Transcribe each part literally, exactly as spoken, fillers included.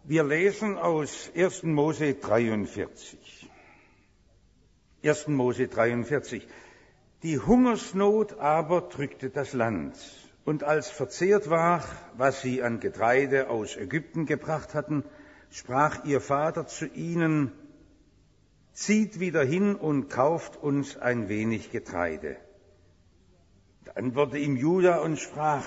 Wir lesen aus ersten Mose dreiundvierzig. ersten Mose dreiundvierzig. Die Hungersnot aber drückte das Land. Und als verzehrt war, was sie an Getreide aus Ägypten gebracht hatten, sprach ihr Vater zu ihnen: Zieht wieder hin und kauft uns ein wenig Getreide. Da antwortete ihm Juda und sprach: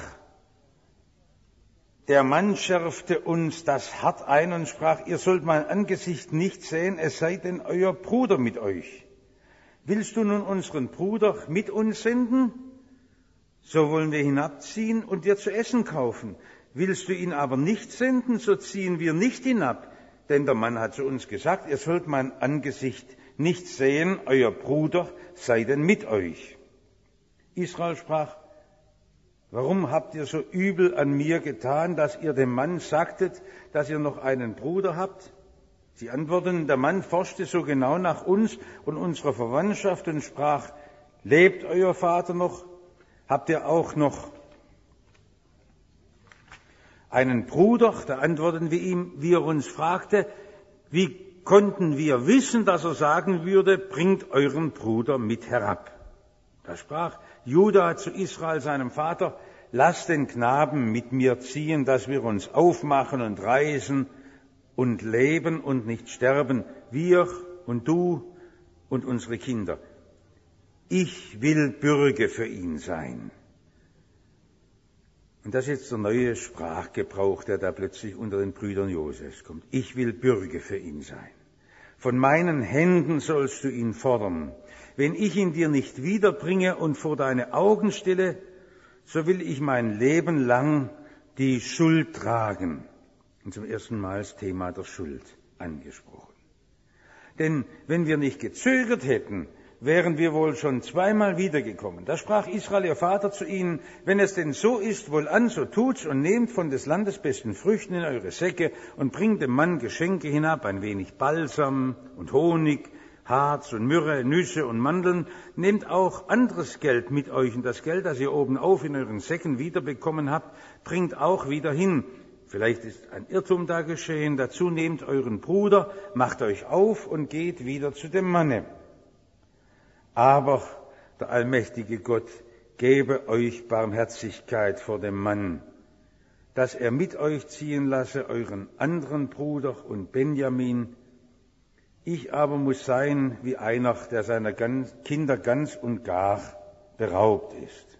Der Mann schärfte uns das hart ein und sprach: Ihr sollt mein Angesicht nicht sehen, es sei denn euer Bruder mit euch. Willst du nun unseren Bruder mit uns senden? So wollen wir hinabziehen und dir zu essen kaufen. Willst du ihn aber nicht senden, so ziehen wir nicht hinab. Denn der Mann hat zu uns gesagt: Ihr sollt mein Angesicht nicht sehen, euer Bruder sei denn mit euch. Israel sprach: Warum habt ihr so übel an mir getan, dass ihr dem Mann sagtet, dass ihr noch einen Bruder habt? Sie antworteten: Der Mann forschte so genau nach uns und unserer Verwandtschaft und sprach: Lebt euer Vater noch? Habt ihr auch noch einen Bruder? Da antworteten wir ihm, wie er uns fragte: Wie konnten wir wissen, dass er sagen würde: Bringt euren Bruder mit herab? Da sprach Juda zu Israel, seinem Vater: Lasst den Knaben mit mir ziehen, dass wir uns aufmachen und reisen und leben und nicht sterben, wir und du und unsere Kinder. Ich will Bürge für ihn sein. Und das ist jetzt der neue Sprachgebrauch, der da plötzlich unter den Brüdern Josefs kommt. Ich will Bürge für ihn sein. Von meinen Händen sollst du ihn fordern. Wenn ich ihn dir nicht wiederbringe und vor deine Augen stelle, so will ich mein Leben lang die Schuld tragen. Und zum ersten Mal das Thema der Schuld angesprochen. Denn wenn wir nicht gezögert hätten, wären wir wohl schon zweimal wiedergekommen. Da sprach Israel, ihr Vater, zu ihnen: Wenn es denn so ist, wohlan, so tut's und nehmt von des Landes besten Früchten in eure Säcke und bringt dem Mann Geschenke hinab, ein wenig Balsam und Honig, Harz und Myrrhe, Nüsse und Mandeln. Nehmt auch anderes Geld mit euch, und das Geld, das ihr obenauf in euren Säcken wiederbekommen habt, bringt auch wieder hin. Vielleicht ist ein Irrtum da geschehen. Dazu nehmt euren Bruder, macht euch auf und geht wieder zu dem Manne. Aber der allmächtige Gott gebe euch Barmherzigkeit vor dem Mann, dass er mit euch ziehen lasse, euren anderen Bruder und Benjamin. Ich aber muss sein wie einer, der seiner Kinder ganz und gar beraubt ist.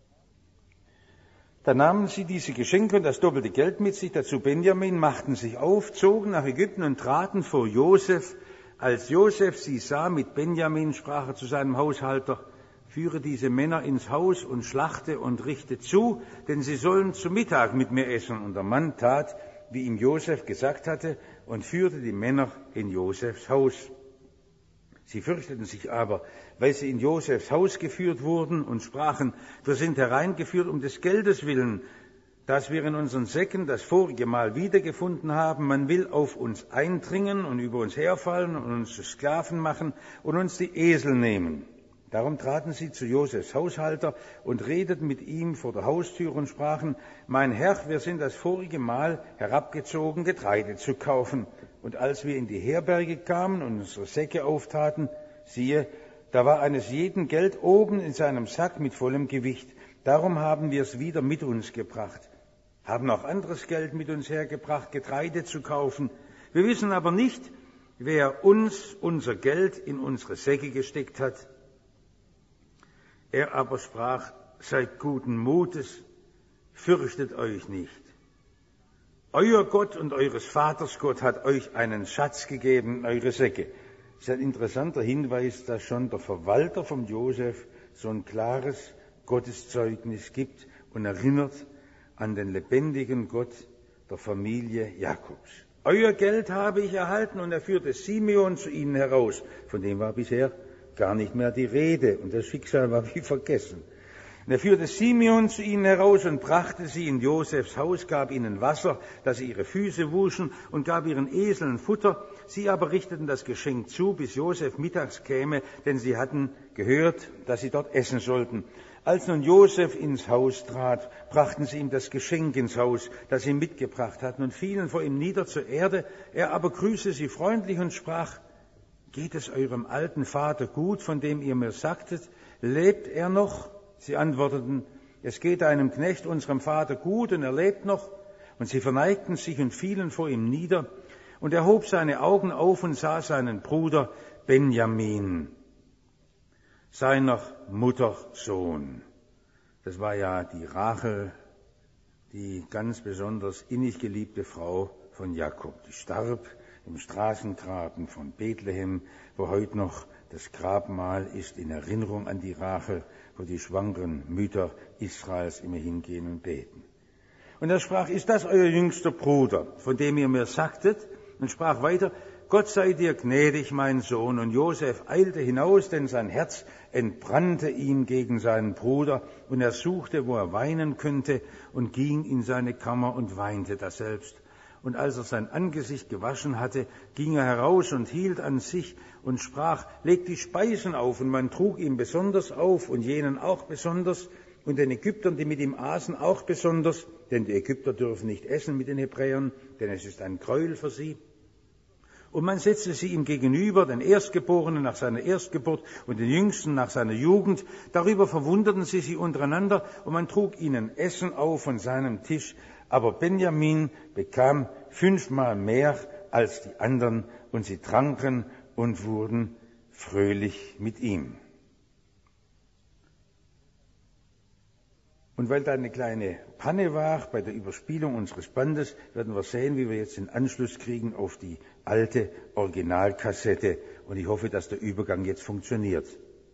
Da nahmen sie diese Geschenke und das doppelte Geld mit sich, dazu Benjamin, machten sich auf, zogen nach Ägypten und traten vor Josef. Als Josef sie sah mit Benjamin, sprach er zu seinem Haushalter: Führe diese Männer ins Haus und schlachte und richte zu, denn sie sollen zu Mittag mit mir essen. Und der Mann tat, wie ihm Josef gesagt hatte, und führte die Männer in Josefs Haus. Sie fürchteten sich aber, weil sie in Josefs Haus geführt wurden, und sprachen: Wir sind hereingeführt um des Geldes willen, das wir in unseren Säcken das vorige Mal wiedergefunden haben. Man will auf uns eindringen und über uns herfallen und uns zu Sklaven machen und uns die Esel nehmen. Darum traten sie zu Josefs Haushalter und redeten mit ihm vor der Haustür und sprachen: Mein Herr, wir sind das vorige Mal herabgezogen, Getreide zu kaufen. Und als wir in die Herberge kamen und unsere Säcke auftaten, siehe, da war eines jeden Geld oben in seinem Sack mit vollem Gewicht. Darum haben wir es wieder mit uns gebracht. Haben auch anderes Geld mit uns hergebracht, Getreide zu kaufen. Wir wissen aber nicht, wer uns unser Geld in unsere Säcke gesteckt hat. Er aber sprach: Seid guten Mutes, fürchtet euch nicht. Euer Gott und eures Vaters Gott hat euch einen Schatz gegeben in eure Säcke. Das ist ein interessanter Hinweis, dass schon der Verwalter von Josef so ein klares Gotteszeugnis gibt und erinnert an den lebendigen Gott der Familie Jakobs. Euer Geld habe ich erhalten, und er führte Simeon zu ihnen heraus. Von dem war bisher gar nicht mehr die Rede, und das Schicksal war wie vergessen. Und er führte Simeon zu ihnen heraus und brachte sie in Josefs Haus, gab ihnen Wasser, dass sie ihre Füße wuschen, und gab ihren Eseln Futter. Sie aber richteten das Geschenk zu, bis Josef mittags käme, denn sie hatten gehört, dass sie dort essen sollten. Als nun Josef ins Haus trat, brachten sie ihm das Geschenk ins Haus, das sie mitgebracht hatten, und fielen vor ihm nieder zur Erde. Er aber grüßte sie freundlich und sprach: Geht es eurem alten Vater gut, von dem ihr mir sagtet? Lebt er noch? Sie antworteten: Es geht einem Knecht, unserem Vater, gut, und er lebt noch. Und sie verneigten sich und fielen vor ihm nieder. Und er hob seine Augen auf und sah seinen Bruder Benjamin, seiner Mutter Sohn. Das war ja die Rachel, die ganz besonders innig geliebte Frau von Jakob. Die starb im Straßengraben von Bethlehem, wo heute noch das Grabmal ist in Erinnerung an die Rachel, wo die schwangeren Mütter Israels immer hingehen und beten. Und er sprach: Ist das euer jüngster Bruder, von dem ihr mir sagtet? Und sprach weiter: Gott sei dir gnädig, mein Sohn. Und Josef eilte hinaus, denn sein Herz entbrannte ihm gegen seinen Bruder. Und er suchte, wo er weinen könnte, und ging in seine Kammer und weinte daselbst. Und als er sein Angesicht gewaschen hatte, ging er heraus und hielt an sich und sprach: Legt die Speisen auf. Und man trug ihm besonders auf und jenen auch besonders und den Ägyptern, die mit ihm aßen, auch besonders. Denn die Ägypter dürfen nicht essen mit den Hebräern, denn es ist ein Gräuel für sie. Und man setzte sie ihm gegenüber, den Erstgeborenen nach seiner Erstgeburt und den Jüngsten nach seiner Jugend. Darüber verwunderten sie sich untereinander, und man trug ihnen Essen auf von seinem Tisch. Aber Benjamin bekam fünfmal mehr als die anderen, und sie tranken und wurden fröhlich mit ihm. Und weil da eine kleine Panne war bei der Überspielung unseres Bandes, werden wir sehen, wie wir jetzt den Anschluss kriegen auf die alte Originalkassette. Und ich hoffe, dass der Übergang jetzt funktioniert.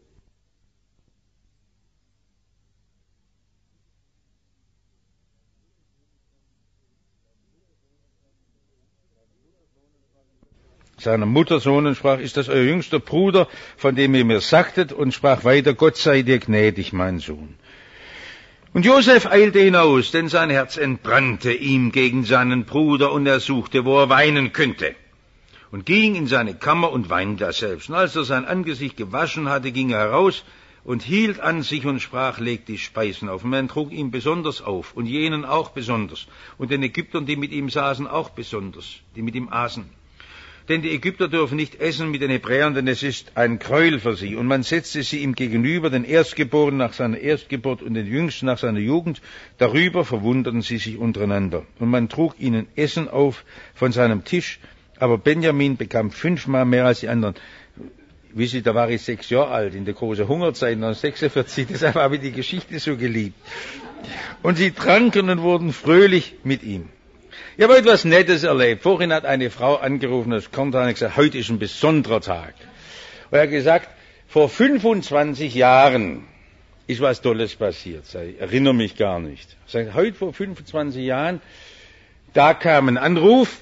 Seiner Mutter Sohn und sprach: Ist das euer jüngster Bruder, von dem ihr mir sagtet? Und sprach weiter: Gott sei dir gnädig, mein Sohn. Und Josef eilte hinaus, denn sein Herz entbrannte ihm gegen seinen Bruder, und er suchte, wo er weinen könnte. Und ging in seine Kammer und weinte daselbst. Und als er sein Angesicht gewaschen hatte, ging er heraus und hielt an sich und sprach: Legt die Speisen auf. Und man trug ihm besonders auf, und jenen auch besonders, und den Ägyptern, die mit ihm saßen, auch besonders, die mit ihm aßen. Denn die Ägypter dürfen nicht essen mit den Hebräern, denn es ist ein Gräuel für sie. Und man setzte sie ihm gegenüber, den Erstgeborenen nach seiner Erstgeburt und den Jüngsten nach seiner Jugend. Darüber verwunderten sie sich untereinander. Und man trug ihnen Essen auf von seinem Tisch. Aber Benjamin bekam fünfmal mehr als die anderen. Wisst ihr, da war ich sechs Jahre alt, in der großen Hungerzeit neunzehnhundertsechsundvierzig. Deshalb habe ich die Geschichte so geliebt. Und sie tranken und wurden fröhlich mit ihm. Ich habe etwas Nettes erlebt. Vorhin hat eine Frau angerufen aus Kontan und gesagt: Heute ist ein besonderer Tag. Und er hat gesagt, vor fünfundzwanzig Jahren ist was Tolles passiert. Ich erinnere mich gar nicht. Er sagt, heute vor fünfundzwanzig Jahren, da kam ein Anruf.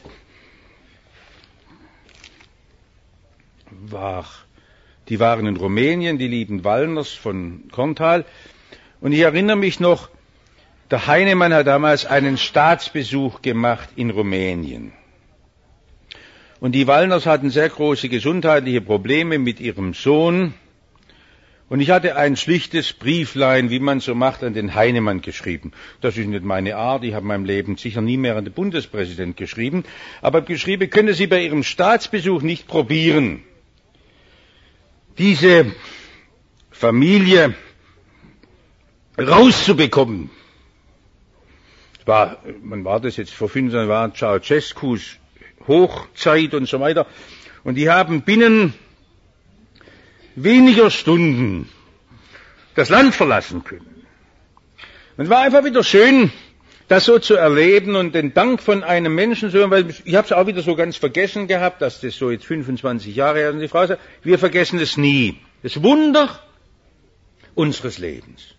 War, die waren in Rumänien, die lieben Wallners von Korntal. Und ich erinnere mich noch, der Heinemann hat damals einen Staatsbesuch gemacht in Rumänien. Und die Wallners hatten sehr große gesundheitliche Probleme mit ihrem Sohn. Und ich hatte ein schlichtes Brieflein, wie man so macht, an den Heinemann geschrieben. Das ist nicht meine Art, ich habe in meinem Leben sicher nie mehr an den Bundespräsident geschrieben. Aber geschrieben, können Sie bei Ihrem Staatsbesuch nicht probieren, diese Familie rauszubekommen. War, man war das jetzt vor fünfzehn Jahren, Ceausescus Hochzeit und so weiter. Und die haben binnen weniger Stunden das Land verlassen können. Und es war einfach wieder schön, das so zu erleben und den Dank von einem Menschen zu hören, weil ich habe es auch wieder so ganz vergessen gehabt, dass das so jetzt fünfundzwanzig Jahre her ist. Und die Frau sagt, wir vergessen es nie. Das Wunder unseres Lebens.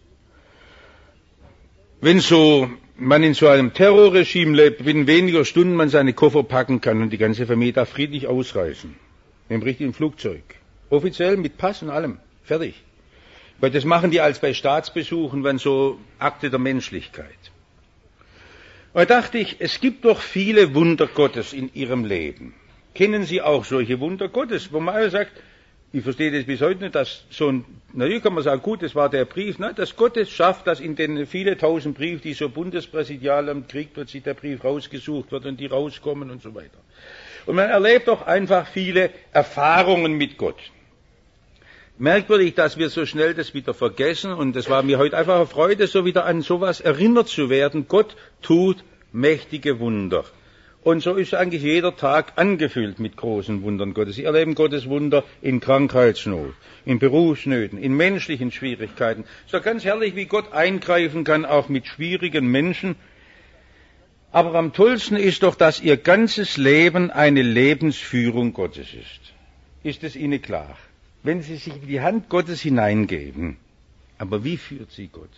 Wenn so man in so einem Terrorregime lebt, binnen weniger Stunden man seine Koffer packen kann und die ganze Familie darf friedlich ausreisen. Im richtigen Flugzeug. Offiziell mit Pass und allem. Fertig. Weil das machen die als bei Staatsbesuchen, wenn so Akte der Menschlichkeit. Und da dachte ich, es gibt doch viele Wunder Gottes in Ihrem Leben. Kennen Sie auch solche Wunder Gottes, wo man sagt, ich verstehe das bis heute nicht, dass so ein, natürlich kann man sagen, gut, das war der Brief, ne, dass Gott es schafft, dass in den viele tausend Briefe, die so Bundespräsidialamt kriegt, plötzlich der Brief rausgesucht wird und die rauskommen und so weiter. Und man erlebt doch einfach viele Erfahrungen mit Gott. Merkwürdig, dass wir so schnell das wieder vergessen, und es war mir heute einfach eine Freude, so wieder an sowas erinnert zu werden. Gott tut mächtige Wunder. Und so ist eigentlich jeder Tag angefüllt mit großen Wundern Gottes. Sie erleben Gottes Wunder in Krankheitsnot, in Berufsnöten, in menschlichen Schwierigkeiten. So ganz herrlich, wie Gott eingreifen kann, auch mit schwierigen Menschen. Aber am tollsten ist doch, dass ihr ganzes Leben eine Lebensführung Gottes ist. Ist es Ihnen klar? Wenn Sie sich in die Hand Gottes hineingeben, aber wie führt Sie Gott?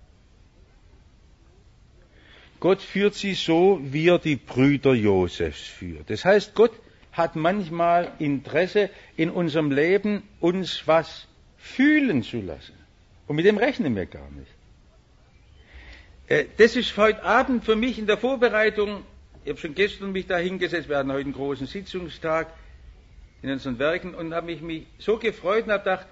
Gott führt sie so, wie er die Brüder Josefs führt. Das heißt, Gott hat manchmal Interesse in unserem Leben, uns was fühlen zu lassen. Und mit dem rechnen wir gar nicht. Das ist heute Abend für mich in der Vorbereitung, ich habe schon gestern mich da hingesetzt, wir hatten heute einen großen Sitzungstag in unseren Werken und habe mich so gefreut und habe gedacht,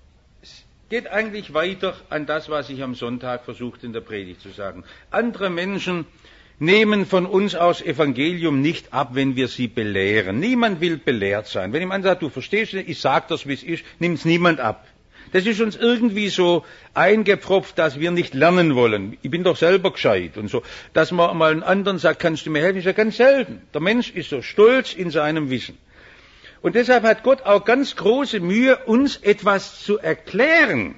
es geht eigentlich weiter an das, was ich am Sonntag versucht in der Predigt zu sagen. Andere Menschen nehmen von uns aus Evangelium nicht ab, wenn wir sie belehren. Niemand will belehrt sein. Wenn jemand sagt, du verstehst nicht, ich sag das, wie es ist, nimmt es niemand ab. Das ist uns irgendwie so eingepfropft, dass wir nicht lernen wollen. Ich bin doch selber gescheit und so. Dass man mal einen anderen sagt, kannst du mir helfen, ist ja ganz selten. Der Mensch ist so stolz in seinem Wissen. Und deshalb hat Gott auch ganz große Mühe, uns etwas zu erklären.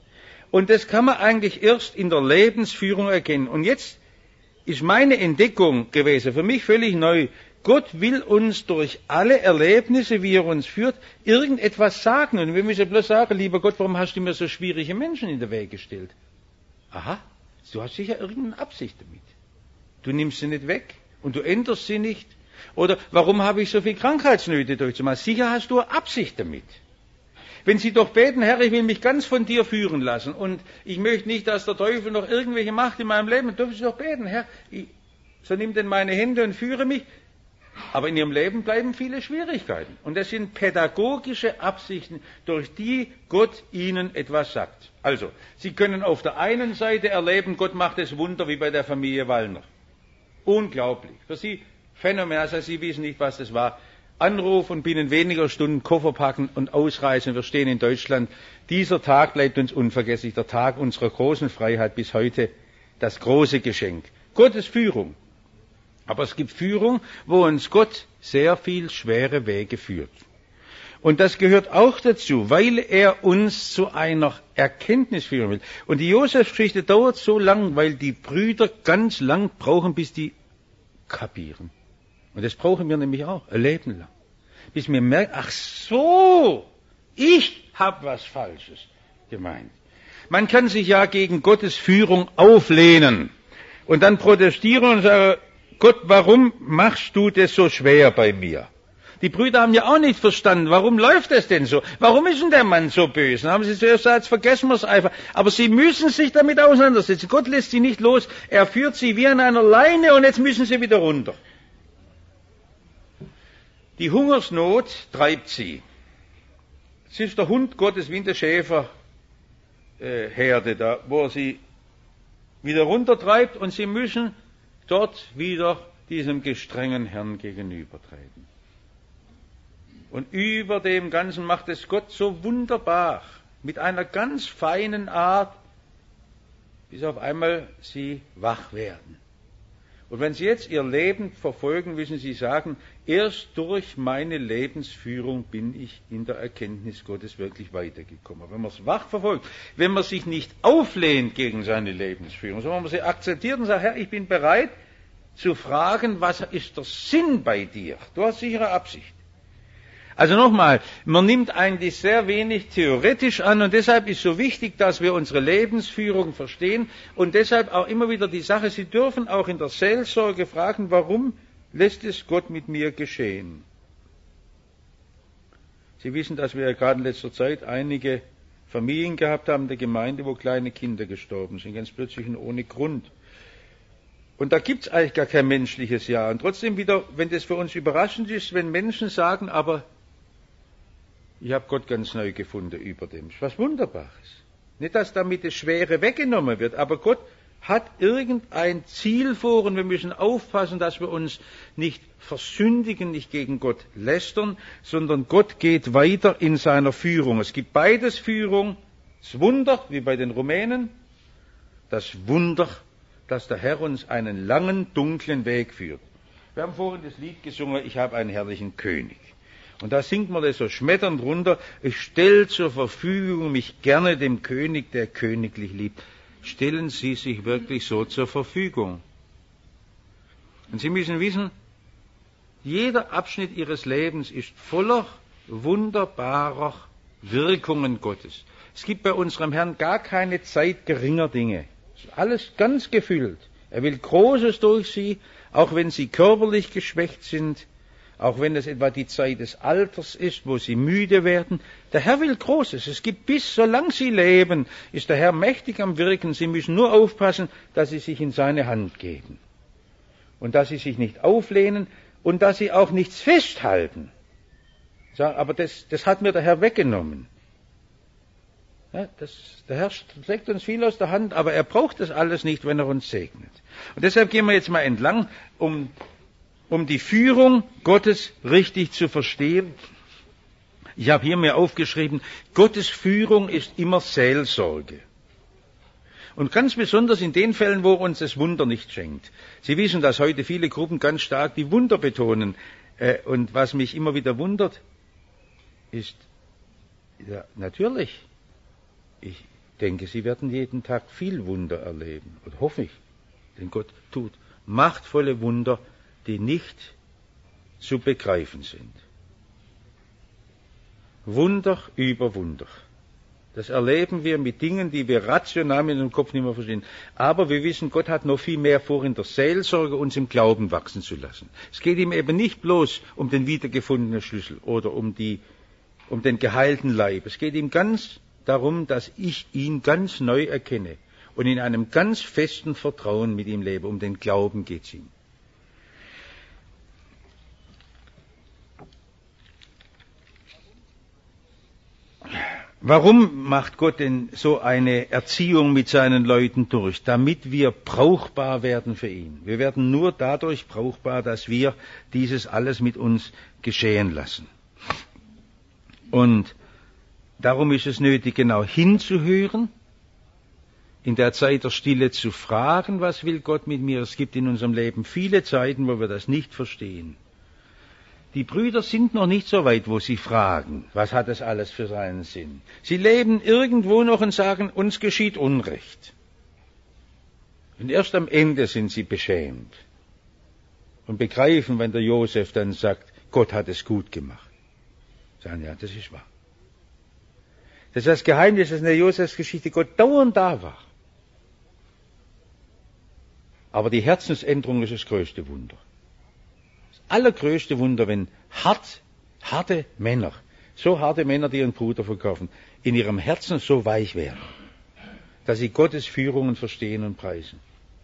Und das kann man eigentlich erst in der Lebensführung erkennen. Und jetzt ist meine Entdeckung gewesen, für mich völlig neu. Gott will uns durch alle Erlebnisse, wie er uns führt, irgendetwas sagen. Und wir müssen bloß sagen, lieber Gott, warum hast du mir so schwierige Menschen in den Weg gestellt? Aha, du hast sicher irgendeine Absicht damit. Du nimmst sie nicht weg und du änderst sie nicht. Oder warum habe ich so viel Krankheitsnöte durchzumachen? Sicher hast du eine Absicht damit. Wenn Sie doch beten, Herr, ich will mich ganz von dir führen lassen und ich möchte nicht, dass der Teufel noch irgendwelche Macht in meinem Leben hat, dürfen Sie doch beten, Herr, ich, so nimm denn meine Hände und führe mich. Aber in Ihrem Leben bleiben viele Schwierigkeiten. Und das sind pädagogische Absichten, durch die Gott Ihnen etwas sagt. Also, Sie können auf der einen Seite erleben, Gott macht das Wunder wie bei der Familie Wallner. Unglaublich. Für Sie phänomenal, also Sie wissen nicht, was das war. Anruf und binnen weniger Stunden Koffer packen und ausreisen. Wir stehen in Deutschland. Dieser Tag bleibt uns unvergesslich. Der Tag unserer großen Freiheit bis heute. Das große Geschenk. Gottes Führung. Aber es gibt Führung, wo uns Gott sehr viel schwere Wege führt. Und das gehört auch dazu, weil er uns zu einer Erkenntnis führen will. Und die Josef-Geschichte dauert so lang, weil die Brüder ganz lang brauchen, bis die kapieren. Und das brauchen wir nämlich auch, ein Leben lang. Bis wir merken, ach so, ich habe was Falsches gemeint. Man kann sich ja gegen Gottes Führung auflehnen und dann protestieren und sagen, Gott, warum machst du das so schwer bei mir? Die Brüder haben ja auch nicht verstanden, warum läuft das denn so? Warum ist denn der Mann so böse? Dann haben sie zuerst gesagt, jetzt vergessen wir es einfach. Aber sie müssen sich damit auseinandersetzen. Gott lässt sie nicht los. Er führt sie wie an einer Leine und jetzt müssen sie wieder runter. Die Hungersnot treibt sie. Es ist der Hund Gottes wie in der Schäferherde äh, da, wo er sie wieder runtertreibt und sie müssen dort wieder diesem gestrengen Herrn gegenübertreten. Und über dem Ganzen macht es Gott so wunderbar, mit einer ganz feinen Art, bis auf einmal sie wach werden. Und wenn Sie jetzt Ihr Leben verfolgen, müssen Sie sagen, erst durch meine Lebensführung bin ich in der Erkenntnis Gottes wirklich weitergekommen. Wenn man es wach verfolgt, wenn man sich nicht auflehnt gegen seine Lebensführung, sondern wenn man sie akzeptiert und sagt, Herr, ich bin bereit zu fragen, was ist der Sinn bei dir? Du hast sicher eine Absicht. Also nochmal, man nimmt eigentlich sehr wenig theoretisch an und deshalb ist so wichtig, dass wir unsere Lebensführung verstehen und deshalb auch immer wieder die Sache, Sie dürfen auch in der Seelsorge fragen, warum lässt es Gott mit mir geschehen? Sie wissen, dass wir ja gerade in letzter Zeit einige Familien gehabt haben in der Gemeinde, wo kleine Kinder gestorben sind, ganz plötzlich und ohne Grund. Und da gibt es eigentlich gar kein menschliches Ja. Und trotzdem wieder, wenn das für uns überraschend ist, wenn Menschen sagen, aber Ich habe Gott ganz neu gefunden über dem. Das ist was Wunderbares. Nicht, dass damit das Schwere weggenommen wird, aber Gott hat irgendein Ziel vor und wir müssen aufpassen, dass wir uns nicht versündigen, nicht gegen Gott lästern, sondern Gott geht weiter in seiner Führung. Es gibt beides Führung, das Wunder, wie bei den Rumänen, das Wunder, dass der Herr uns einen langen, dunklen Weg führt. Wir haben vorhin das Lied gesungen, ich habe einen herrlichen König. Und da singt man das so schmetternd runter, ich stelle zur Verfügung mich gerne dem König, der königlich liebt. Stellen Sie sich wirklich so zur Verfügung. Und Sie müssen wissen, jeder Abschnitt Ihres Lebens ist voller wunderbarer Wirkungen Gottes. Es gibt bei unserem Herrn gar keine Zeit geringer Dinge. Es ist alles ganz gefüllt. Er will Großes durch Sie, auch wenn Sie körperlich geschwächt sind, auch wenn es etwa die Zeit des Alters ist, wo Sie müde werden. Der Herr will Großes. Es gibt bis, solange Sie leben, ist der Herr mächtig am Wirken. Sie müssen nur aufpassen, dass Sie sich in seine Hand geben. Und dass Sie sich nicht auflehnen und dass Sie auch nichts festhalten. Aber das, das hat mir der Herr weggenommen. Ja, das, der Herr streckt uns viel aus der Hand, aber er braucht das alles nicht, wenn er uns segnet. Und deshalb gehen wir jetzt mal entlang, um um die Führung Gottes richtig zu verstehen. Ich habe hier mir aufgeschrieben, Gottes Führung ist immer Seelsorge. Und ganz besonders in den Fällen, wo uns das Wunder nicht schenkt. Sie wissen, dass heute viele Gruppen ganz stark die Wunder betonen. Und was mich immer wieder wundert, ist, ja, natürlich, ich denke, Sie werden jeden Tag viel Wunder erleben. Und hoffe ich, denn Gott tut machtvolle Wunder, die nicht zu begreifen sind. Wunder über Wunder. Das erleben wir mit Dingen, die wir rational mit dem Kopf nicht mehr verstehen. Aber wir wissen, Gott hat noch viel mehr vor, in der Seelsorge uns im Glauben wachsen zu lassen. Es geht ihm eben nicht bloß um den wiedergefundenen Schlüssel oder um, die, um den geheilten Leib. Es geht ihm ganz darum, dass ich ihn ganz neu erkenne und in einem ganz festen Vertrauen mit ihm lebe. Um den Glauben geht es ihm. Warum macht Gott denn so eine Erziehung mit seinen Leuten durch? Damit wir brauchbar werden für ihn. Wir werden nur dadurch brauchbar, dass wir dieses alles mit uns geschehen lassen. Und darum ist es nötig, genau hinzuhören, in der Zeit der Stille zu fragen, was will Gott mit mir? Es gibt in unserem Leben viele Zeiten, wo wir das nicht verstehen. Die Brüder sind noch nicht so weit, wo sie fragen, was hat das alles für seinen Sinn. Sie leben irgendwo noch und sagen, uns geschieht Unrecht. Und erst am Ende sind sie beschämt und begreifen, wenn der Josef dann sagt, Gott hat es gut gemacht. Sagen, ja, das ist wahr. Das ist das Geheimnis, dass in der Josefsgeschichte Gott dauernd da war. Aber die Herzensänderung ist das größte Wunder. Allergrößte Wunder, wenn hart, harte Männer, so harte Männer, die ihren Bruder verkaufen, in ihrem Herzen so weich werden, dass sie Gottes Führungen verstehen und preisen.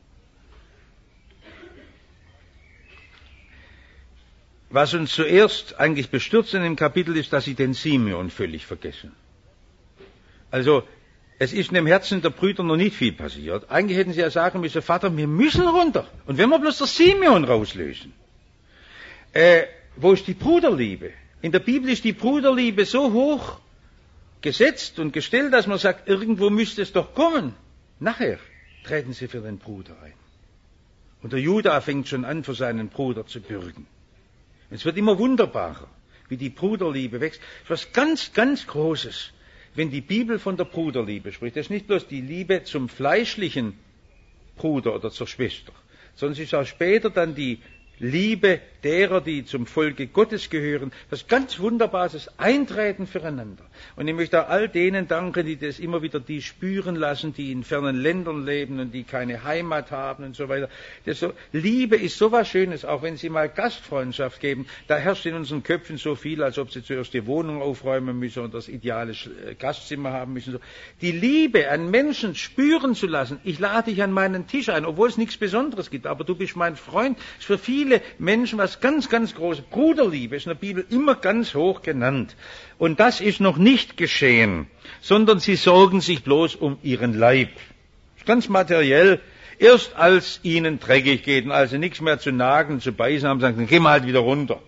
Was uns zuerst eigentlich bestürzt in dem Kapitel ist, dass sie den Simeon völlig vergessen. Also, es ist in dem Herzen der Brüder noch nicht viel passiert. Eigentlich hätten sie ja sagen müssen, Vater, wir müssen runter. Und wenn wir bloß der Simeon rauslösen. Äh, wo ist die Bruderliebe? In der Bibel ist die Bruderliebe so hoch gesetzt und gestellt, dass man sagt, irgendwo müsste es doch kommen. Nachher treten sie für den Bruder ein. Und der Judah fängt schon an, für seinen Bruder zu bürgen. Es wird immer wunderbarer, wie die Bruderliebe wächst. Es ist was ganz, ganz Großes, wenn die Bibel von der Bruderliebe spricht. Das ist nicht bloß die Liebe zum fleischlichen Bruder oder zur Schwester, sondern es ist auch später dann die Liebe derer, die zum Volke Gottes gehören, was ganz Wunderbares, Eintreten füreinander. Und ich möchte auch all denen danken, die das immer wieder die spüren lassen, die in fernen Ländern leben und die keine Heimat haben und so weiter. Das so, Liebe ist so was Schönes, auch wenn Sie mal Gastfreundschaft geben. Da herrscht in unseren Köpfen so viel, als ob Sie zuerst die Wohnung aufräumen müssen und das ideale Gastzimmer haben müssen. Die Liebe an Menschen spüren zu lassen. Ich lade dich an meinen Tisch ein, obwohl es nichts Besonderes gibt, aber du bist mein Freund. Ist für viele Menschen was ganz, ganz Großes. Bruderliebe ist in der Bibel immer ganz hoch genannt. Und das ist noch nicht geschehen, sondern sie sorgen sich bloß um ihren Leib. Ganz materiell. Erst als ihnen dreckig geht und als sie nichts mehr zu nagen, zu beißen haben, sagen, dann gehen wir halt wieder runter.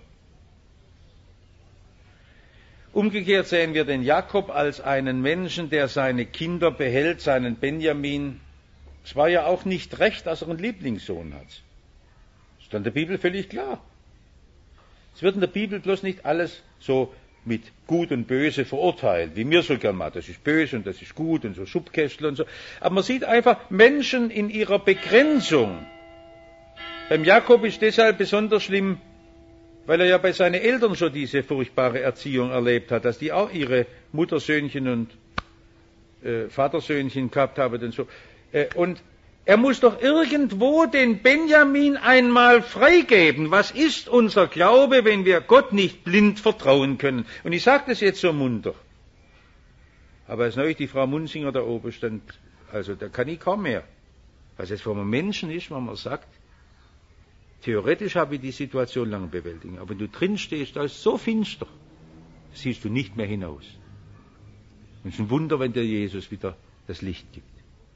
Umgekehrt sehen wir den Jakob als einen Menschen, der seine Kinder behält, seinen Benjamin. Es war ja auch nicht recht, dass er einen Lieblingssohn hat. Das ist in der Bibel völlig klar. Es wird in der Bibel bloß nicht alles so mit Gut und Böse verurteilt, wie mir so gern mal. Das ist böse und das ist gut und so Schubkästel und so. Aber man sieht einfach Menschen in ihrer Begrenzung. Beim Jakob ist deshalb besonders schlimm, weil er ja bei seinen Eltern schon diese furchtbare Erziehung erlebt hat, dass die auch ihre Muttersöhnchen und äh, Vatersöhnchen gehabt haben und so. Äh, und er muss doch irgendwo den Benjamin einmal freigeben. Was ist unser Glaube, wenn wir Gott nicht blind vertrauen können? Und ich sage das jetzt so munter. Aber als neulich die Frau Munzinger da oben stand, also da kann ich kaum mehr. Was es von einem Menschen ist, wenn man sagt, theoretisch habe ich die Situation lange bewältigt. Aber wenn du drin stehst, da ist so finster, siehst du nicht mehr hinaus. Und es ist ein Wunder, wenn dir Jesus wieder das Licht gibt.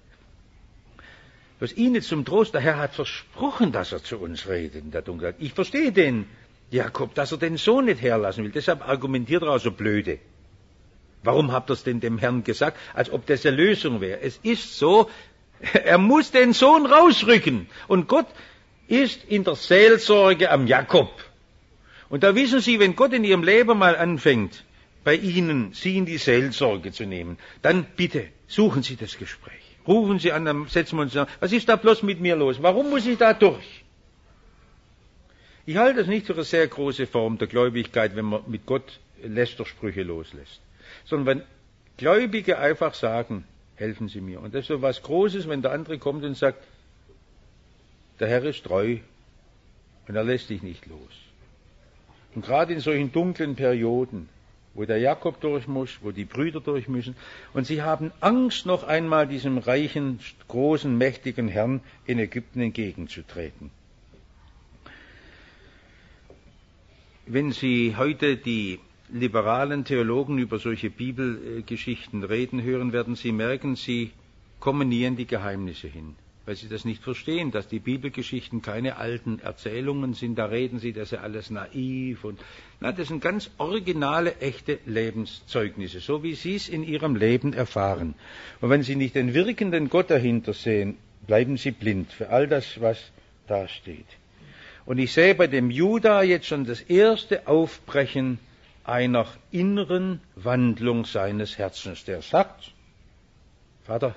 Was Ihnen zum Trost, der Herr hat versprochen, dass er zu uns redet in der Dunkelheit. Ich verstehe den Jakob, dass er den Sohn nicht herlassen will. Deshalb argumentiert er auch so blöde. Warum habt ihr es denn dem Herrn gesagt, als ob das eine Lösung wäre? Es ist so, er muss den Sohn rausrücken. Und Gott ist in der Seelsorge am Jakob. Und da wissen Sie, wenn Gott in Ihrem Leben mal anfängt, bei Ihnen, Sie in die Seelsorge zu nehmen, dann bitte suchen Sie das Gespräch. Rufen Sie an, dann setzen wir uns an. Was ist da bloß mit mir los? Warum muss ich da durch? Ich halte das nicht für eine sehr große Form der Gläubigkeit, wenn man mit Gott Lästersprüche loslässt. Sondern wenn Gläubige einfach sagen, helfen Sie mir. Und das ist so was Großes, wenn der andere kommt und sagt, der Herr ist treu und er lässt dich nicht los. Und gerade in solchen dunklen Perioden, wo der Jakob durch muss, wo die Brüder durch müssen. Und sie haben Angst, noch einmal diesem reichen, großen, mächtigen Herrn in Ägypten entgegenzutreten. Wenn Sie heute die liberalen Theologen über solche Bibelgeschichten reden hören, werden Sie merken, sie kommen nie in die Geheimnisse hin. Weil sie das nicht verstehen, dass die Bibelgeschichten keine alten Erzählungen sind, da reden sie, das ist ja alles naiv und na, das sind ganz originale, echte Lebenszeugnisse, so wie sie es in ihrem Leben erfahren. Und wenn sie nicht den wirkenden Gott dahinter sehen, bleiben sie blind für all das, was da steht. Und ich sehe bei dem Juda jetzt schon das erste Aufbrechen einer inneren Wandlung seines Herzens, der sagt, Vater,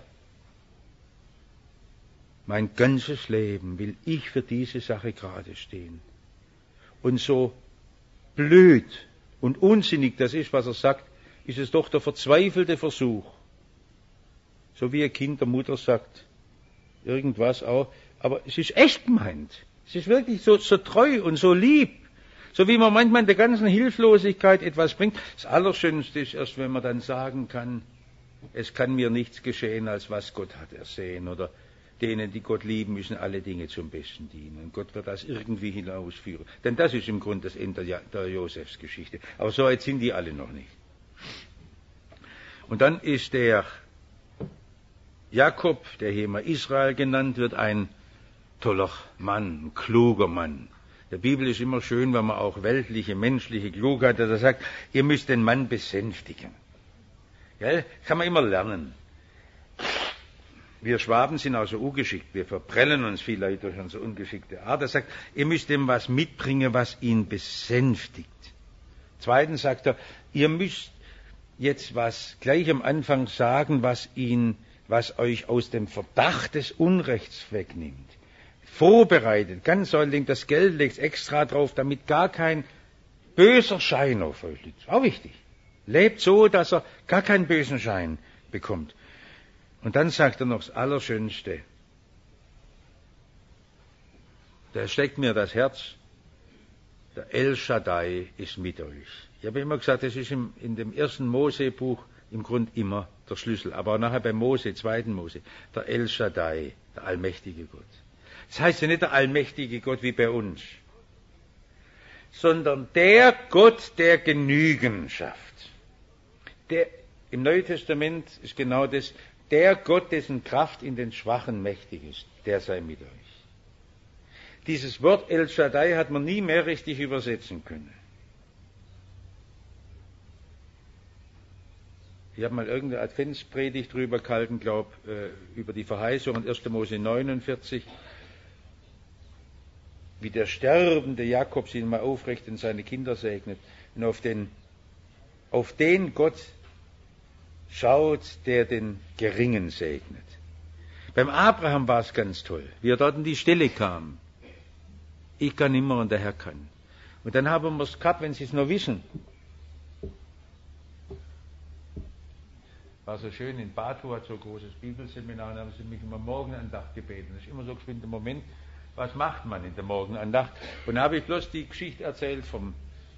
mein ganzes Leben will ich für diese Sache gerade stehen. Und so blöd und unsinnig das ist, was er sagt, ist es doch der verzweifelte Versuch. So wie ein Kind der Mutter sagt, irgendwas auch, aber es ist echt gemeint. Es ist wirklich so, so treu und so lieb. So wie man manchmal in der ganzen Hilflosigkeit etwas bringt. Das Allerschönste ist erst, wenn man dann sagen kann, es kann mir nichts geschehen, als was Gott hat ersehen, oder denen, die Gott lieben, müssen alle Dinge zum Besten dienen. Und Gott wird das irgendwie hinausführen. Denn das ist im Grunde das Ende der Josefsgeschichte. Aber so weit sind die alle noch nicht. Und dann ist der Jakob, der hier mal Israel genannt wird, ein toller Mann, ein kluger Mann. Der Bibel ist immer schön, wenn man auch weltliche, menschliche Klugheit hat. Er sagt, ihr müsst den Mann besänftigen. Ja, kann man immer lernen. Wir Schwaben sind also ungeschickt, wir verprellen uns vielleicht durch unsere ungeschickte Art. Er sagt, ihr müsst ihm was mitbringen, was ihn besänftigt. Zweitens sagt er, ihr müsst jetzt was gleich am Anfang sagen, was ihn, was euch aus dem Verdacht des Unrechts wegnimmt. Vorbereitet, ganz säuerlich, das Geld legt extra drauf, damit gar kein böser Schein auf euch liegt. Auch wichtig. Lebt so, dass er gar keinen bösen Schein bekommt. Und dann sagt er noch das Allerschönste. Da steckt mir das Herz, der El Shaddai ist mit euch. Ich habe immer gesagt, das ist im, in dem ersten Mose-Buch im Grunde immer der Schlüssel. Aber auch nachher bei Mose, zweiten Mose, der El Shaddai, der allmächtige Gott. Das heißt ja nicht der allmächtige Gott wie bei uns, sondern der Gott, der Genügen schafft. Der, im Neuen Testament ist genau das, der Gott, dessen Kraft in den Schwachen mächtig ist, der sei mit euch. Dieses Wort El Shaddai hat man nie mehr richtig übersetzen können. Ich habe mal irgendeine Adventspredigt drüber gehalten, glaube äh, über die Verheißung in erster Mose neunundvierzig, wie der sterbende Jakob sich mal aufrecht und seine Kinder segnet und auf den, auf den Gott schaut, der den Geringen segnet. Beim Abraham war es ganz toll, wie er dort in die Stelle kam. Ich kann immer und der Herr kann. Und dann haben wir es gehabt, wenn Sie es noch wissen. War so schön, in Batu hat so ein großes Bibelseminar, da haben sie mich immer Morgenandacht gebeten. Das ist immer so ein geschwinder Moment, was macht man in der Morgenandacht? Und da habe ich bloß die Geschichte erzählt vom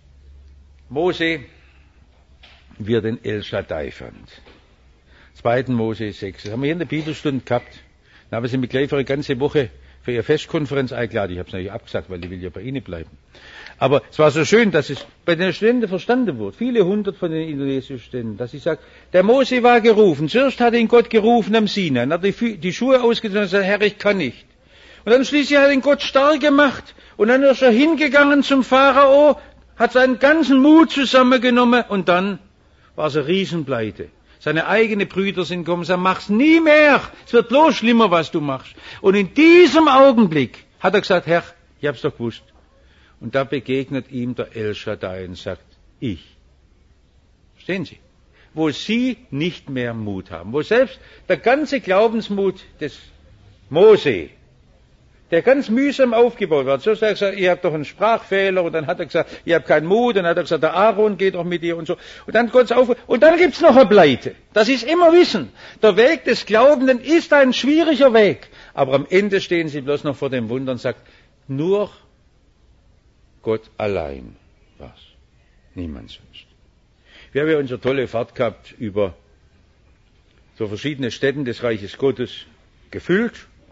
Mose, wie er den El Shaddai fand. zweiten Mose sechs. Das haben wir hier in der Bibelstunde gehabt. Dann haben sie mich gleich für eine ganze Woche für ihre Festkonferenz eingeladen. Ich habe es natürlich abgesagt, weil ich will ja bei Ihnen bleiben. Aber es war so schön, dass es bei den Studenten verstanden wurde, viele hundert von den indonesischen Studenten, dass ich sage, der Mose war gerufen. Zuerst hat ihn Gott gerufen am Sinai. Dann hat er die, die Schuhe ausgezogen und gesagt, Herr, ich kann nicht. Und dann schließlich hat ihn Gott stark gemacht. Und dann ist er hingegangen zum Pharao, hat seinen ganzen Mut zusammengenommen und dann war es eine Riesenpleite. Seine eigenen Brüder sind gekommen und sagen, mach's nie mehr. Es wird bloß schlimmer, was du machst. Und in diesem Augenblick hat er gesagt, Herr, ich hab's doch gewusst. Und da begegnet ihm der El Shaddai und sagt, ich. Verstehen Sie? Wo Sie nicht mehr Mut haben, wo selbst der ganze Glaubensmut des Mose, der ganz mühsam aufgebaut wird. So sagt er gesagt, ihr habt doch einen Sprachfehler, und dann hat er gesagt, ihr habt keinen Mut, und dann hat er gesagt, der Aaron geht doch mit dir und so. Und dann Gott auf, und dann gibt's noch eine Pleite. Das ist immer Wissen. Der Weg des Glaubenden ist ein schwieriger Weg. Aber am Ende stehen sie bloß noch vor dem Wunder und sagt, nur Gott allein war's. Niemand sonst. Wir haben ja unsere tolle Fahrt gehabt über so verschiedene Städten des Reiches Gottes gefüllt.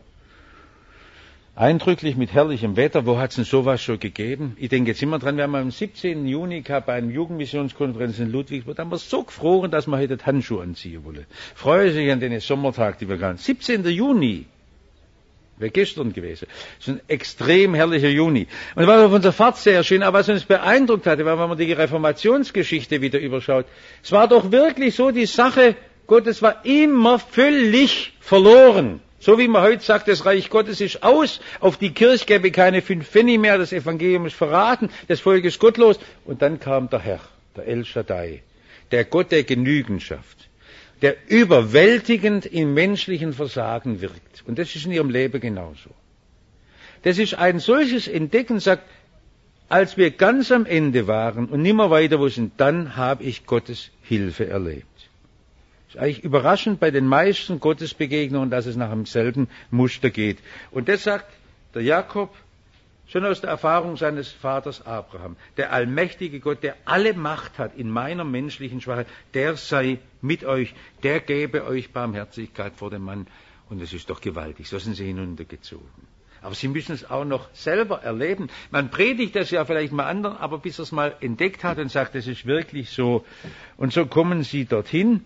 Eindrücklich mit herrlichem Wetter. Wo hat es denn sowas schon gegeben? Ich denke jetzt immer dran, wir haben am siebzehnten Juni gehabt bei einer Jugendmissionskonferenz in Ludwigsburg. Da haben wir so gefroren, dass wir heute Handschuhe anziehen wollen. Freue sich an den Sommertag, die wir hatten. siebzehnten Juni. Wäre gestern gewesen. Das ist ein extrem herrlicher Juni. Und das war auf unserer Fahrt sehr schön. Aber was uns beeindruckt hatte, war, wenn man die Reformationsgeschichte wieder überschaut. Es war doch wirklich so, die Sache Gottes war immer völlig verloren. So wie man heute sagt, das Reich Gottes ist aus, auf die Kirche gäbe keine fünf Pfennig mehr, das Evangelium ist verraten, das Volk ist gottlos. Und dann kam der Herr, der El Shaddai, der Gott der Genügen schafft, der überwältigend im menschlichen Versagen wirkt. Und das ist in ihrem Leben genauso. Das ist ein solches Entdecken, sagt, als wir ganz am Ende waren und nimmer weiter wussten, dann habe ich Gottes Hilfe erlebt. Es ist eigentlich überraschend bei den meisten Gottesbegegnungen, dass es nach demselben Muster geht. Und das sagt der Jakob schon aus der Erfahrung seines Vaters Abraham. Der allmächtige Gott, der alle Macht hat in meiner menschlichen Schwachheit, der sei mit euch, der gebe euch Barmherzigkeit vor dem Mann. Und es ist doch gewaltig, so sind sie hinuntergezogen. Aber sie müssen es auch noch selber erleben. Man predigt das ja vielleicht mal anderen, aber bis er es mal entdeckt hat und sagt, es ist wirklich so. Und so kommen sie dorthin.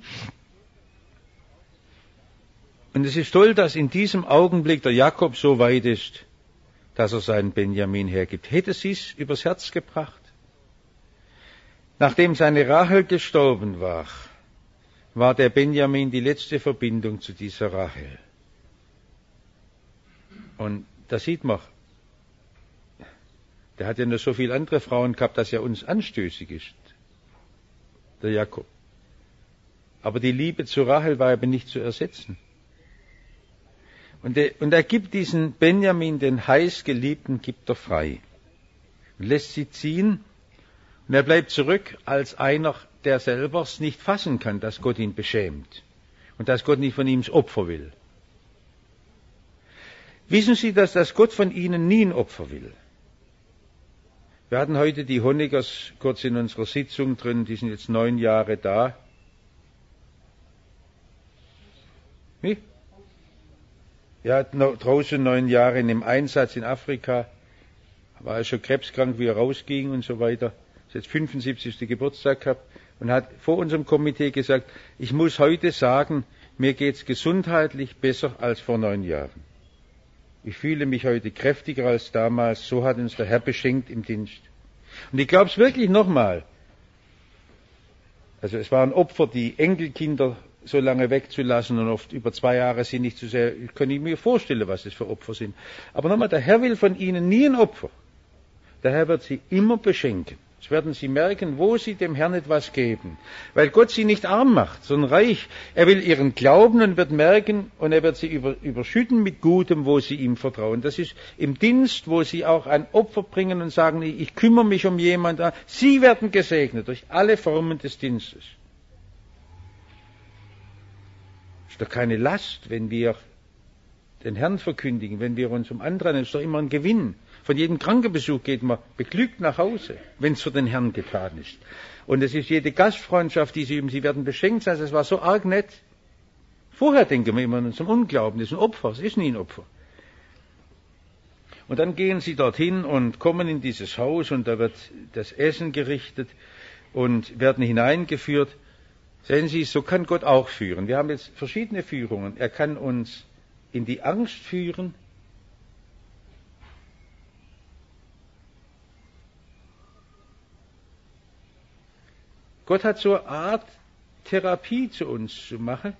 Und es ist toll, dass in diesem Augenblick der Jakob so weit ist, dass er seinen Benjamin hergibt. Hätte sie es übers Herz gebracht? Nachdem seine Rachel gestorben war, war der Benjamin die letzte Verbindung zu dieser Rachel. Und da sieht man, der hat ja noch so viele andere Frauen gehabt, dass er uns anstößig ist, der Jakob. Aber die Liebe zu Rachel war eben nicht zu ersetzen. Und er, und er gibt diesen Benjamin, den heißgeliebten, gibt er frei. Und lässt sie ziehen. Und er bleibt zurück als einer, der selber es nicht fassen kann, dass Gott ihn beschämt und dass Gott nicht von ihm das Opfer will. Wissen Sie, dass, dass Gott von Ihnen nie ein Opfer will? Wir hatten heute die Honeckers kurz in unserer Sitzung drin, die sind jetzt neun Jahre da. Wie? Ja, draußen neun Jahre in dem Einsatz in Afrika. War er schon krebskrank, wie er rausging und so weiter. Hat jetzt fünfundsiebzigsten Geburtstag gehabt und hat vor unserem Komitee gesagt, ich muss heute sagen, mir geht's gesundheitlich besser als vor neun Jahren. Ich fühle mich heute kräftiger als damals, so hat uns der Herr beschenkt im Dienst. Und ich glaube es wirklich nochmal. Also es war ein Opfer, die Enkelkinder so lange wegzulassen und oft über zwei Jahre sind nicht zu sehr, kann ich mir vorstellen, was das für Opfer sind. Aber nochmal, der Herr will von ihnen nie ein Opfer. Der Herr wird sie immer beschenken. Das werden Sie merken, wo Sie dem Herrn etwas geben. Weil Gott Sie nicht arm macht, sondern reich. Er will Ihren Glauben und wird merken, und er wird Sie über, überschütten mit Gutem, wo Sie ihm vertrauen. Das ist im Dienst, wo Sie auch ein Opfer bringen und sagen, ich kümmere mich um jemanden. Sie werden gesegnet durch alle Formen des Dienstes. Ist doch keine Last, wenn wir den Herrn verkündigen, wenn wir uns um andere, das ist doch immer ein Gewinn. Von jedem Krankenbesuch geht man beglückt nach Hause, wenn es für den Herrn getan ist. Und es ist jede Gastfreundschaft, die Sie üben, Sie werden beschenkt sein, das war so arg nett. Vorher denken wir immer an unserem Unglauben, das ist ein Opfer, es ist nie ein Opfer. Und dann gehen Sie dorthin und kommen in dieses Haus und da wird das Essen gerichtet und werden hineingeführt. Sehen Sie, so kann Gott auch führen. Wir haben jetzt verschiedene Führungen. Er kann uns in die Angst führen, Gott hat so eine Art Therapie zu uns zu machen.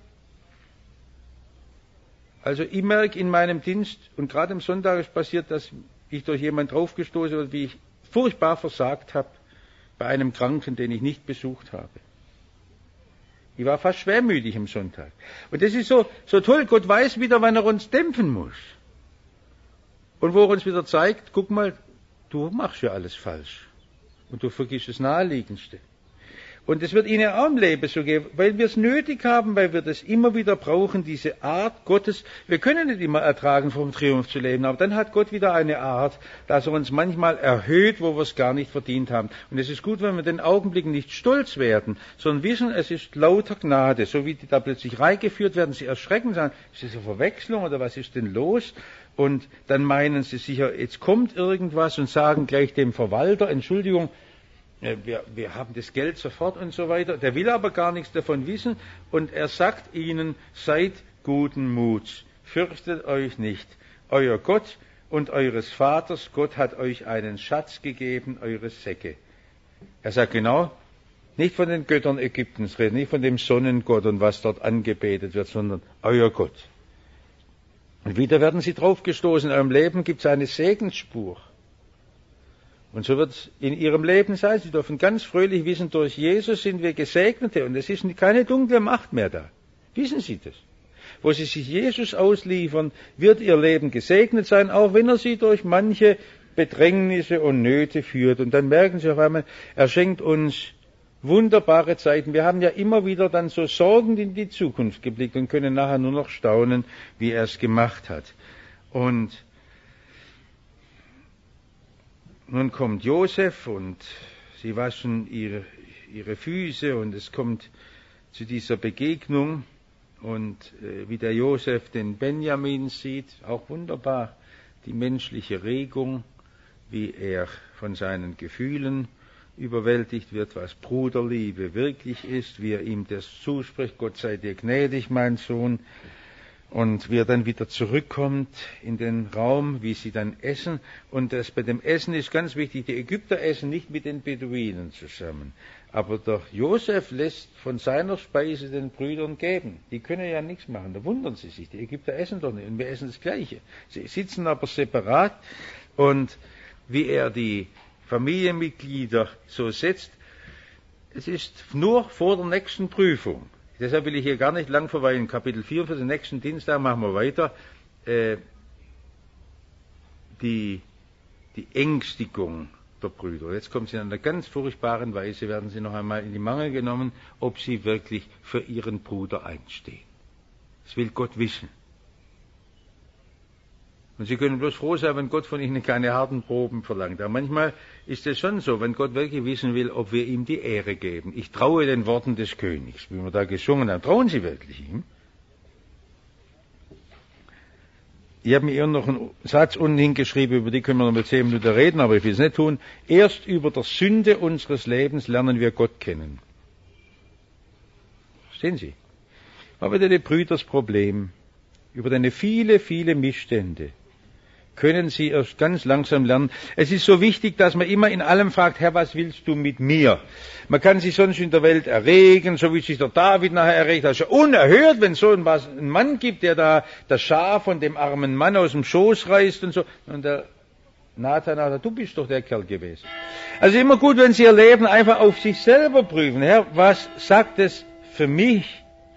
Also ich merke in meinem Dienst, und gerade am Sonntag ist passiert, dass ich durch jemanden draufgestoßen wurde, wie ich furchtbar versagt habe bei einem Kranken, den ich nicht besucht habe. Ich war fast schwermütig am Sonntag. Und das ist so, so toll, Gott weiß wieder, wann er uns dämpfen muss. Und wo er uns wieder zeigt, guck mal, du machst ja alles falsch. Und du vergisst das Naheliegendste. Und es wird Ihnen auch im Leben so gehen, weil wir es nötig haben, weil wir das immer wieder brauchen, diese Art Gottes. Wir können nicht immer ertragen, vom Triumph zu leben, aber dann hat Gott wieder eine Art, dass er uns manchmal erhöht, wo wir es gar nicht verdient haben. Und es ist gut, wenn wir in den Augenblicken nicht stolz werden, sondern wissen, es ist lauter Gnade. So wie die da plötzlich reingeführt werden, sie erschrecken, sagen, ist das eine Verwechslung oder was ist denn los? Und dann meinen sie sicher, jetzt kommt irgendwas und sagen gleich dem Verwalter, Entschuldigung, Wir, wir haben das Geld sofort und so weiter. Der will aber gar nichts davon wissen. Und er sagt ihnen, seid guten Muts, fürchtet euch nicht. Euer Gott und eures Vaters, Gott hat euch einen Schatz gegeben, eure Säcke. Er sagt genau, nicht von den Göttern Ägyptens reden, nicht von dem Sonnengott und was dort angebetet wird, sondern euer Gott. Und wieder werden sie draufgestoßen, in eurem Leben gibt es eine Segensspur. Und so wird es in Ihrem Leben sein. Sie dürfen ganz fröhlich wissen, durch Jesus sind wir Gesegnete und es ist keine dunkle Macht mehr da. Wissen Sie das? Wo Sie sich Jesus ausliefern, wird Ihr Leben gesegnet sein, auch wenn er Sie durch manche Bedrängnisse und Nöte führt. Und dann merken Sie auf einmal, er schenkt uns wunderbare Zeiten. Wir haben ja immer wieder dann so sorgend in die Zukunft geblickt und können nachher nur noch staunen, wie er es gemacht hat. Und nun kommt Josef und sie waschen ihre, ihre Füße und es kommt zu dieser Begegnung und äh, wie der Josef den Benjamin sieht, auch wunderbar, die menschliche Regung, wie er von seinen Gefühlen überwältigt wird, was Bruderliebe wirklich ist, wie er ihm das zuspricht, Gott sei dir gnädig, mein Sohn. Und wie er dann wieder zurückkommt in den Raum, wie sie dann essen. Und das bei dem Essen ist ganz wichtig, die Ägypter essen nicht mit den Beduinen zusammen. Aber der Josef lässt von seiner Speise den Brüdern geben. Die können ja nichts machen, da wundern sie sich. Die Ägypter essen doch nicht und wir essen das Gleiche. Sie sitzen aber separat und wie er die Familienmitglieder so setzt, es ist nur vor der nächsten Prüfung. Deshalb will ich hier gar nicht lang verweilen. Kapitel vier für den nächsten Dienstag machen wir weiter. Äh, die, die Ängstigung der Brüder. Jetzt kommt sie in einer ganz furchtbaren Weise, werden sie noch einmal in die Mangel genommen, ob sie wirklich für ihren Bruder einstehen. Das will Gott wissen. Und sie können bloß froh sein, wenn Gott von ihnen keine harten Proben verlangt. Aber manchmal ist es schon so, wenn Gott wirklich wissen will, ob wir ihm die Ehre geben. Ich traue den Worten des Königs, wie wir da gesungen haben. Trauen Sie wirklich ihm? Ich habe mir hier noch einen Satz unten hingeschrieben, über die können wir noch mal zehn Minuten reden, aber ich will es nicht tun. Erst über der Sünde unseres Lebens lernen wir Gott kennen. Verstehen Sie? Aber wieder die Brüders Problem. Über deine viele, viele Missstände können Sie erst ganz langsam lernen. Es ist so wichtig, dass man immer in allem fragt, Herr, was willst du mit mir? Man kann sich sonst in der Welt erregen, so wie sich der David nachher erregt. Das ist ja unerhört, wenn es so einen Mann gibt, der da das Schaf von dem armen Mann aus dem Schoß reißt und so. Und der Nathan sagt, du bist doch der Kerl gewesen. Also immer gut, wenn Sie Ihr Leben einfach auf sich selber prüfen. Herr, was sagt es für mich?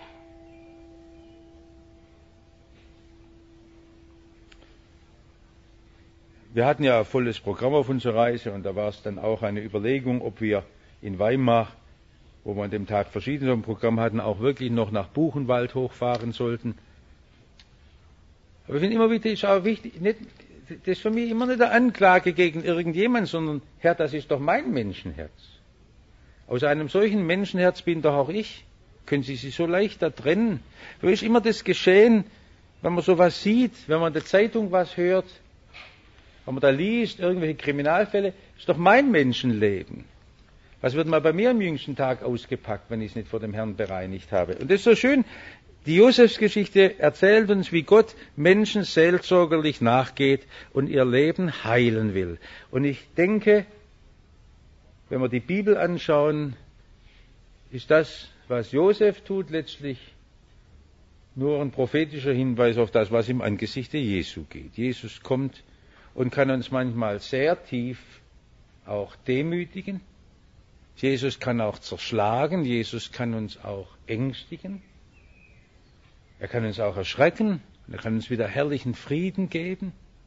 Wir hatten ja ein volles Programm auf unserer Reise und da war es dann auch eine Überlegung, ob wir in Weimar, wo wir an dem Tag verschiedene so ein Programm hatten, auch wirklich noch nach Buchenwald hochfahren sollten. Aber ich finde immer wieder, ist auch wichtig, nicht, das ist für mich immer nicht eine Anklage gegen irgendjemand, sondern Herr, das ist doch mein Menschenherz. Aus einem solchen Menschenherz bin doch auch ich. Können Sie sich so leicht da trennen? So ist immer das Geschehen, wenn man sowas sieht, wenn man in der Zeitung was hört, wenn man da liest, irgendwelche Kriminalfälle, ist doch mein Menschenleben. Was wird mal bei mir am jüngsten Tag ausgepackt, wenn ich es nicht vor dem Herrn bereinigt habe? Und das ist so schön. Die Josefsgeschichte erzählt uns, wie Gott Menschen seelsorgerlich nachgeht und ihr Leben heilen will. Und ich denke, wenn wir die Bibel anschauen, ist das, was Josef tut, letztlich nur ein prophetischer Hinweis auf das, was im Angesichte Jesu geht. Jesus kommt und kann uns manchmal sehr tief auch demütigen. Jesus kann auch zerschlagen. Jesus kann uns auch ängstigen. Er kann uns auch erschrecken. Er kann uns wieder herrlichen Frieden geben.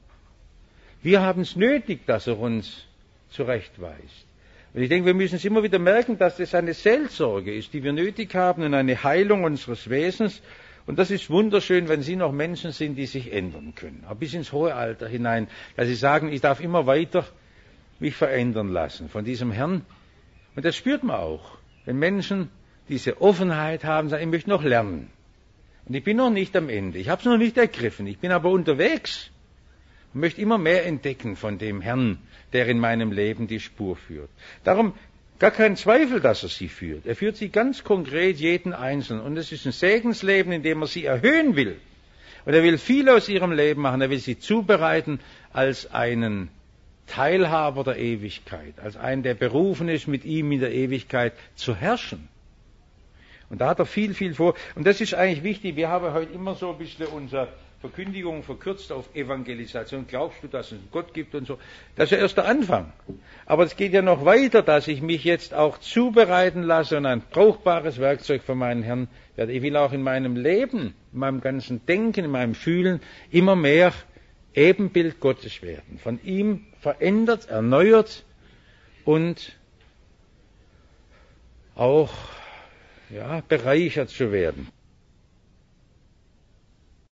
Wir haben es nötig, dass er uns zurechtweist. Und ich denke, wir müssen es immer wieder merken, dass das eine Seelsorge ist, die wir nötig haben und eine Heilung unseres Wesens. Und das ist wunderschön, wenn Sie noch Menschen sind, die sich ändern können. Auch bis ins hohe Alter hinein. Dass Sie sagen, ich darf immer weiter mich verändern lassen von diesem Herrn. Und das spürt man auch. Wenn Menschen diese Offenheit haben, sagen, ich möchte noch lernen. Und ich bin noch nicht am Ende. Ich habe es noch nicht ergriffen. Ich bin aber unterwegs. Und möchte immer mehr entdecken von dem Herrn, der in meinem Leben die Spur führt. Darum gar kein Zweifel, dass er sie führt. Er führt sie ganz konkret, jeden Einzelnen. Und es ist ein Segensleben, in dem er sie erhöhen will. Und er will viel aus ihrem Leben machen. Er will sie zubereiten als einen Teilhaber der Ewigkeit. Als einen, der berufen ist, mit ihm in der Ewigkeit zu herrschen. Und da hat er viel, viel vor. Und das ist eigentlich wichtig. Wir haben heute immer so ein bisschen unsere Verkündigung verkürzt auf Evangelisation. Glaubst du, dass es einen Gott gibt und so? Das ist ja erst der Anfang. Aber es geht ja noch weiter, dass ich mich jetzt auch zubereiten lasse und ein brauchbares Werkzeug für meinen Herrn werde. Ich will auch in meinem Leben, in meinem ganzen Denken, in meinem Fühlen immer mehr Ebenbild Gottes werden. Von ihm verändert, erneuert und auch ja, bereichert zu werden.